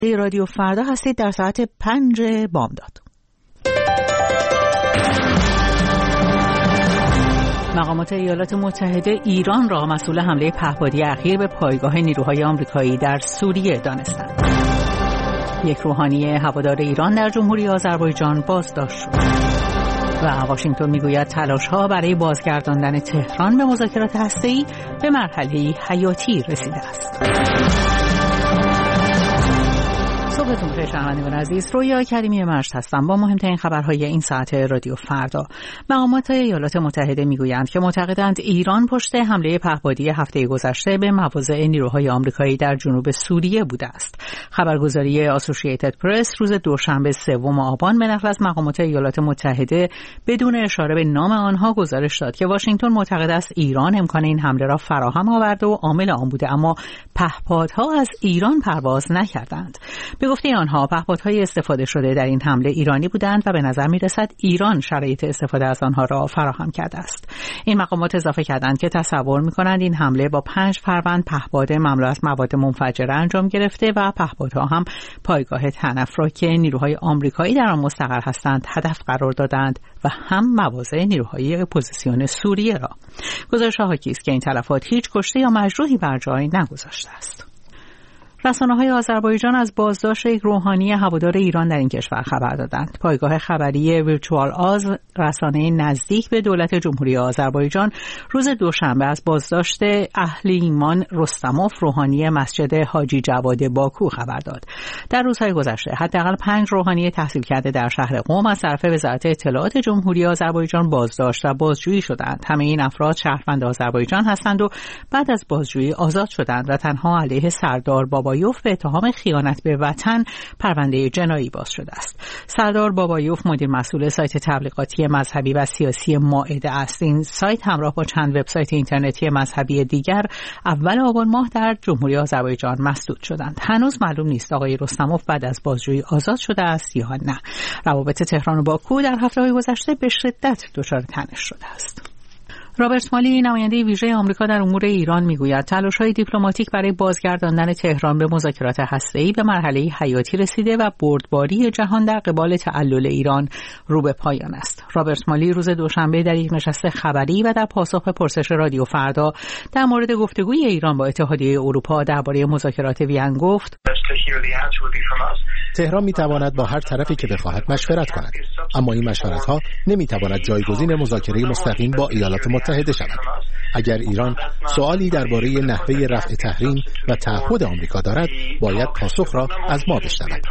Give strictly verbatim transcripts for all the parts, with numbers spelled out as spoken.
رادیو فردا هستید در ساعت پنج بامداد. مقامات ایالات متحده ایران را مسئول حمله پهپادی اخیر به پایگاه نیروهای آمریکایی در سوریه دانستند. یک روحانی هوادار ایران در جمهوری آذربایجان بازداشت شد. و واشنگتن میگوید تلاش‌ها برای بازگرداندن تهران به مذاکرات هسته‌ای به مرحله حیاتی رسیده است. صبحتون بخیر شنوندگان عزیز، رویا کریمی مرشد هستم با مهمترین خبرهای این ساعت رادیو فردا. مقامات ایالات متحده میگویند که معتقدند ایران پشت حمله پهپادی هفته گذشته به مواضع نیروهای آمریکایی در جنوب سوریه بوده است. خبرگزاری اسوسییتد پرس روز دوشنبه سوم آبان به نقل از مقامات ایالات متحده بدون اشاره به نام آنها گزارش داد که واشنگتن معتقد است ایران امکان این حمله را فراهم آورده و عامل آن بوده، اما پهپادها از ایران پرواز نکردند. به گفته آنها پهپادهای استفاده شده در این حمله ایرانی بودند و به نظر می‌رسد ایران شرایط استفاده از آنها را فراهم کرده است. این مقامات اضافه کردند که تصور می‌کنند این حمله با پنج فروند پهپاد مملو از مواد منفجره انجام گرفته و پهپادها هم پایگاه تنف را که نیروهای آمریکایی در آن مستقر هستند هدف قرار دادند و هم مواضع نیروهای اپوزیسیون سوریه را. گزارش حاکی است که این تلفات هیچ کشته یا مجروحی بر جای نگذاشته است. رسانه‌های آذربایجان از بازداشت یک روحانی هوادار ایران در این کشور خبر دادند. پایگاه خبری ویرچوال آز، رسانه نزدیک به دولت جمهوری آذربایجان، روز دوشنبه از بازداشت اهل ایمان رستموف، روحانی مسجد حاجی جواد باکو خبر داد. در روزهای گذشته حداقل پنج روحانی تحصیل کرده در شهر قم از طرف وزارت اطلاعات جمهوری آذربایجان بازداشت و بازجویی شدند. همه این افراد شهروند آذربایجان هستند و بعد از بازجویی آزاد شدند و تنها علیه سردار بابا بابایوف به اتهام خیانت به وطن پرونده جنایی باز شده است. سردار بابایوف مدیر مسئول سایت تبلیغاتی مذهبی و سیاسی مائده است. این سایت همراه با چند وبسایت اینترنتی مذهبی دیگر اول آبان ماه در جمهوری آذربایجان مسدود شدند. هنوز معلوم نیست آقای رستموف بعد از بازجویی آزاد شده است یا نه. روابط تهران و باکو در هفته‌های گذشته به شدت دچار تنش شده است. رابرت مالی، نماینده ویژه آمریکا در امور ایران، میگوید تلاش‌های دیپلماتیک برای بازگرداندن تهران به مذاکرات هسته‌ای به مرحله حیاتی رسیده و بردباری جهان در قبال تعلل ایران رو به پایان است. رابرت مالی روز دوشنبه در یک نشست خبری و در پاسخ به پرسش رادیو فردا در مورد گفتگوی ایران با اتحادیه اروپا درباره مذاکرات وین گفت: تهران می‌تواند با هر طرفی که بخواهد مشورت کند، اما این مشورت‌ها نمی‌تواند جایگزین مذاکره مستقیم با ایالات متحده شود. اگر ایران سوالی درباره نحوه رفع تحریم و تعهد آمریکا دارد، باید پاسخ را از ما بشنود.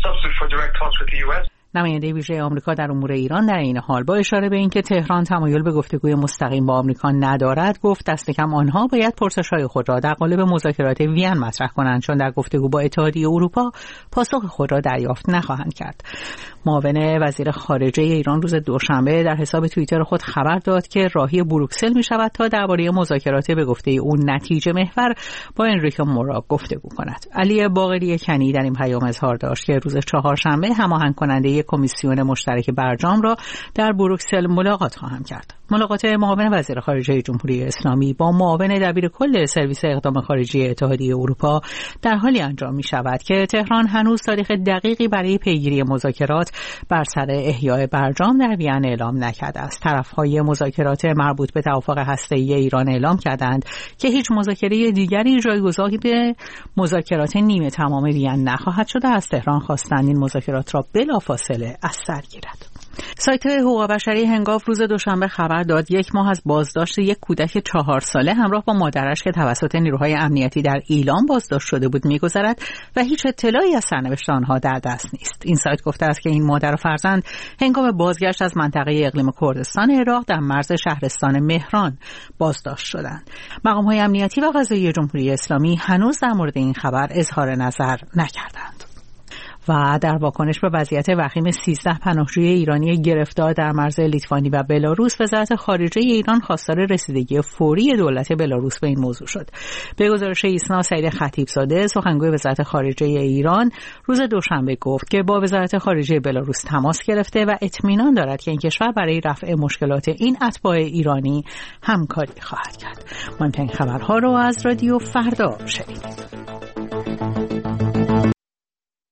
نماینده ویژه آمریکا در امور ایران در این حال با اشاره به اینکه تهران تمایل به گفتگوی مستقیم با آمریکا ندارد، گفت دست کم آنها باید پرسش‌های خود را در قالب مذاکرات وین مطرح کنند، چون در گفتگو با اتحادیه اروپا پاسخ خود را دریافت نخواهند کرد. معاون وزیر خارجه ایران روز دوشنبه در حساب توییتر خود خبر داد که راهی بروکسل می شود تا درباره مذاکرات به گفته او نتیجه محور با انریکو مورا گفتگو کند. علی باقری کنی در این پیام اظهار داشت که روز چهارشنبه هماهنگ کننده کمیسیون مشترک برجام را در بروکسل ملاقات خواهم کرد. ملاقات معاون وزیر خارجه جمهوری اسلامی با معاون دبیر کل سرویس اقدام خارجی اتحادیه اروپا در حالی انجام می شود که تهران هنوز تاریخ دقیقی برای پیگیری مذاکرات بر سر احیای برجام در وین اعلام نکرده است. طرف‌های مذاکرات مربوط به توافق هسته‌ای ایران اعلام کردند که هیچ مذاکره دیگری جایگزین به مذاکرات نیمه تمام وین نخواهد شد. از تهران خواستند این مذاکرات را بلافاصله از سر گیرد. سایت حقوق بشری هنگاف روز دوشنبه خبر داد یک ماه از بازداشت یک کودک چهار ساله همراه با مادرش که توسط نیروهای امنیتی در ایلام بازداشت شده بود می‌گذرد و هیچ اطلاعی از سرنوشت آنها در دست نیست. این سایت گفته است که این مادر و فرزند هنگام بازگشت از منطقه اقلیم کردستان عراق در مرز شهرستان مهران بازداشت شدند. مقام‌های امنیتی و قضایی جمهوری اسلامی هنوز در مورد این خبر اظهار نظر نکردند. و در واکنش به وضعیت وخیم سیزده پناهجوی ایرانی گرفتار در مرز لیتوانی و بلاروس، وزارت خارجه ایران خواستار رسیدگی فوری دولت بلاروس به این موضوع شد. به گزارش ایسنا سعید خطیبزاده، سخنگوی وزارت خارجه ایران، روز دوشنبه گفت که با وزارت خارجه بلاروس تماس گرفته و اطمینان دارد که این کشور برای رفع مشکلات این اتباع ایرانی همکاری خواهد کرد. مهمترین خبرها رو از رادیو فردا شنیدید.